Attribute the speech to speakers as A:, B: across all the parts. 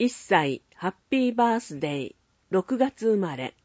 A: 1歳ハッピーバースデー6月生まれ。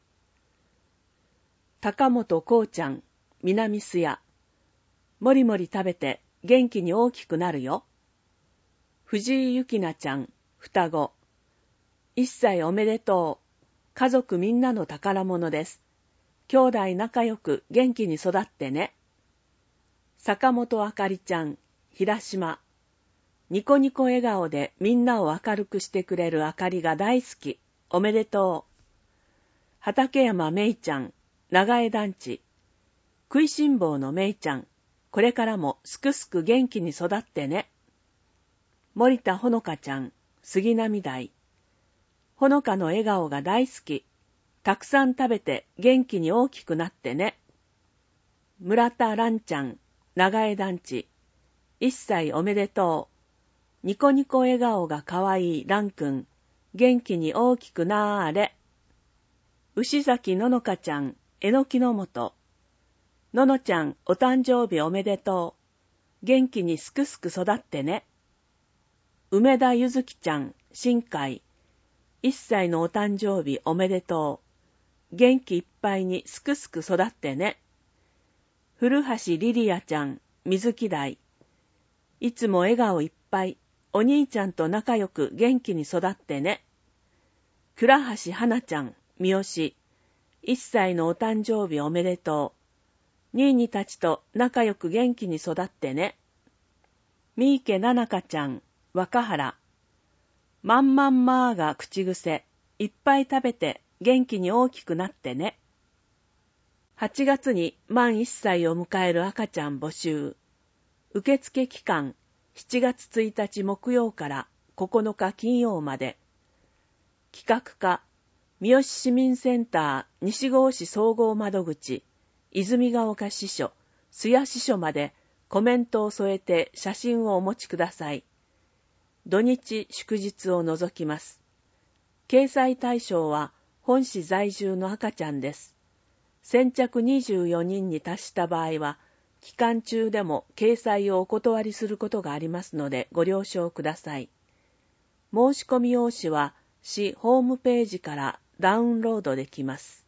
A: 高本こうちゃん南須谷。もりもり食べて元気に大きくなるよ。藤井ゆきなちゃん双子。1歳おめでとう。家族みんなの宝物です。兄弟仲良く元気に育ってね。坂本あかりちゃん平島。ニコニコ笑顔でみんなを明るくしてくれるあかりが大好き。おめでとう。畠山めいちゃん長江団地。食いしん坊のめいちゃん。これからもすくすく元気に育ってね。森田ほのかちゃん杉並台。ほのかの笑顔が大好き。たくさん食べて元気に大きくなってね。村田蘭ちゃん長江団地。1歳おめでとう。ニコニコ笑顔がかわいい蘭くん。元気に大きくなーれ。牛崎ののかちゃんえのきのもと。ののちゃんお誕生日おめでとう。元気にすくすく育ってね。梅田ゆずきちゃん新海。1歳のお誕生日おめでとう。元気いっぱいにすくすく育ってね。古橋リリアちゃん水木台。いつも笑顔いっぱい。お兄ちゃんと仲良く元気に育ってね。倉橋花ちゃん三好。1歳のお誕生日おめでとう。ニーニたちと仲良く元気に育ってね。三池ななかちゃん若原。まんまんまーが口癖。いっぱい食べて元気に大きくなってね。8月に満1歳を迎える赤ちゃん募集。受付期間7月1日木曜から9日金曜まで。企画課三好市民センター西郷市総合窓口泉ヶ丘支所須谷支所までコメントを添えて写真をお持ちください。土日祝日を除きます。掲載対象は本市在住の赤ちゃんです。先着24人に達した場合は期間中でも掲載をお断りすることがありますのでご了承ください。申し込み用紙は市ホームページからダウンロードできます。